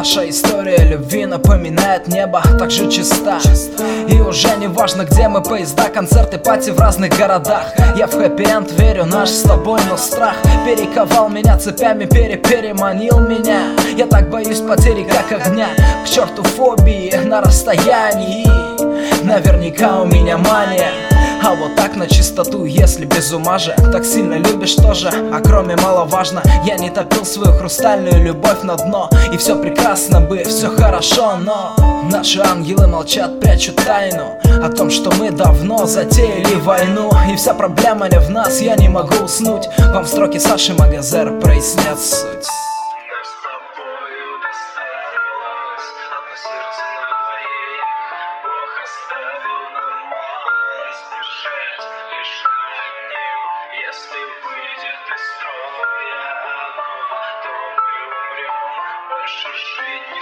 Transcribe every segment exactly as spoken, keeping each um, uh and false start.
Наша история любви напоминает небо, так же чиста. И уже не важно, где мы, поезда, концерты, пати в разных городах. Я в хэппи-энд верю, наш с тобой, но страх перековал меня цепями, перепереманил меня. Я так боюсь потери, как огня. К черту фобии на расстоянии. Наверняка у меня мания. А вот так на чистоту, если без ума же. Так сильно любишь тоже, а кроме маловажно. Я не топил свою хрустальную любовь на дно. И все прекрасно бы, все хорошо, но наши ангелы молчат, прячут тайну о том, что мы давно затеяли войну. И вся проблема не в нас, я не могу уснуть. Вам строки Саши Магазер прояснят суть. Если выйдет из строя оно, то мы умрем, больше жить не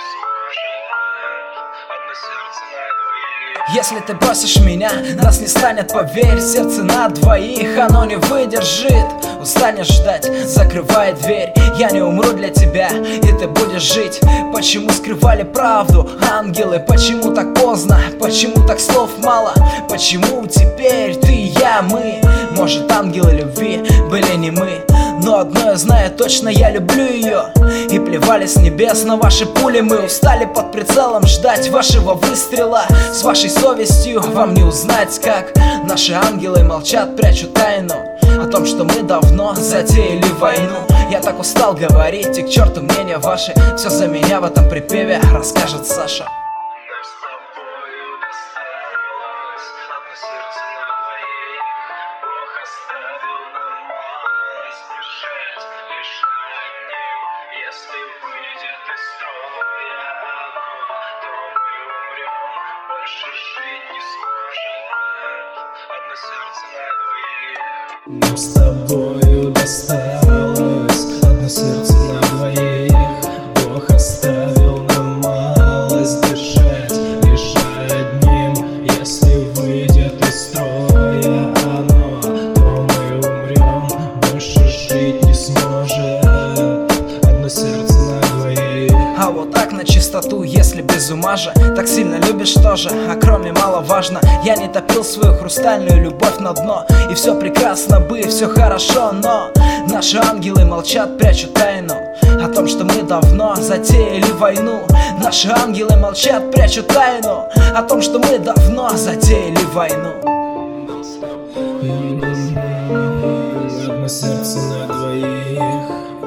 сможем. Одно сердце на двоих. Если ты бросишь меня, нас не станет, поверь. Сердце на двоих, оно не выдержит. Устанешь ждать, закрывай дверь. Я не умру для тебя, и ты будешь жить. Почему скрывали правду ангелы? Почему так поздно? Почему так слов мало? Почему теперь ты и я, мы? Может, ангелы любви были не мы, но одно я знаю точно, я люблю ее. И плевали с небес на ваши пули. Мы устали под прицелом ждать вашего выстрела. С вашей совестью вам не узнать, как наши ангелы молчат, прячут тайну о том, что мы давно затеяли войну. Я так устал говорить, и к черту мнения ваши. Все за меня в этом припеве расскажет Саша. Нам с тобою досталось одно сердце на двоих. Бог оставил нам малость дышать лишь одним. Если выйдет из строя оно, то мы умрем, больше жить не сможем. Одно сердце на двоих. Нам с тобою досталось одно сердце на двоих. Бог оставил нам малость дышать лишь одним. Если выйдет из строя оно, то мы умрем, больше жить не сможем. Одно сердце на двоих. А вот так на чистоту, если без ума же. Так сильно любишь тоже, а кроме маловажно. Я не топил свою хрустальную любовь на дно. И все прекрасно бы, все хорошо, но наши ангелы молчат, прячут тайну о том, что мы давно затеяли войну. Наши ангелы молчат, прячут тайну о том, что мы давно затеяли войну. Одно сердце на двоих.